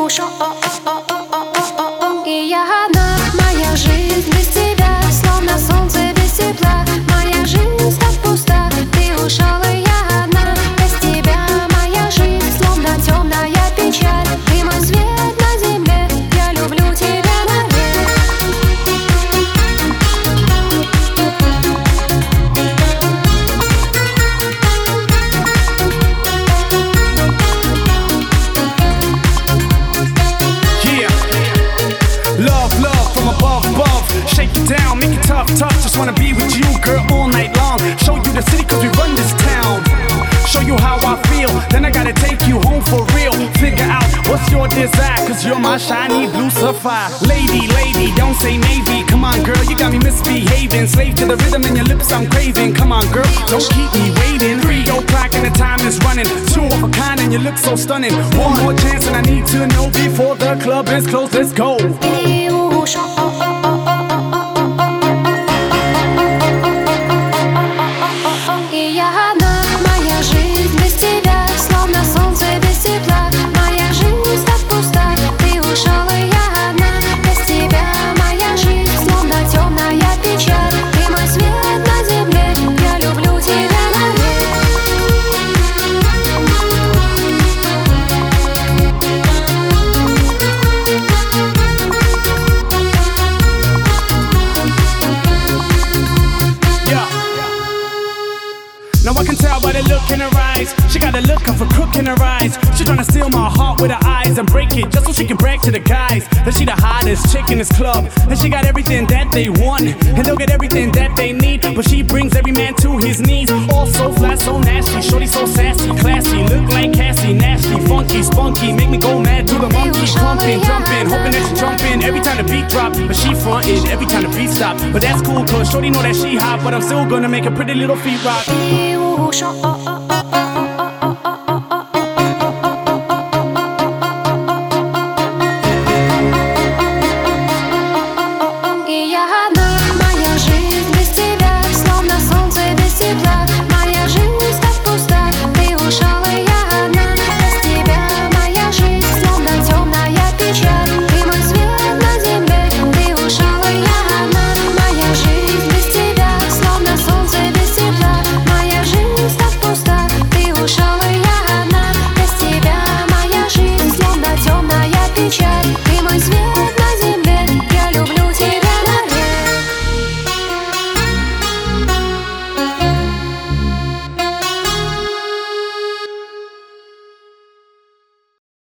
ушел. И я одна, моя жизнь без тебя, словно солнце без тепла. Моя жизнь так пуста, ты ушел, и я одна. Без тебя моя жизнь словно темная печаль. Ты мой свет на земле, я люблю тебя навек. Love, love from above, above. Shake it down, make it tough, tough. Just wanna be with you, girl, all night long. Show you the city cause we run this town. Show you how I feel, then I gotta take you home for real. Figure out what's your desire, cause you're my shiny blue sapphire. Lady, lady, don't say maybe. Come on girl, you got me misbehaving. Slave to the rhythm in your lips I'm craving. Come on girl, don't keep me waiting. 3 o'clock and the time is running. 2 of a kind and you look so stunning. One more chance and I need to know before the club is closed, let's go. Ты ушел. И я одна, моя жизнь без тебя, словно солнце без тепла. Моя жизнь так пуста, ты ушел, и я одна. Без тебя моя жизнь словно темная печаль. Ты мой свет на земле, я люблю тебя навек. Now I can tell by the look in her eyes. She got a look of a crook in her eyes. She tryna steal my heart with her eyes and break it just so she can brag to the guys that she the hottest chick in this club. And she got everything that they want, and they'll get everything that they need. But she brings every man to his knees. All so flat, so nasty. Shorty so sassy, classy. Look like Cassie, nasty, funky, spunky. Make me go mad to the monkey. Pumping, jumping, hoping that she jumping every time the beat drop. But she frontin' every time the beat stop. But that's cool cause Shorty know that she hot. But I'm still gonna make her pretty little feet rock. Ты ушел.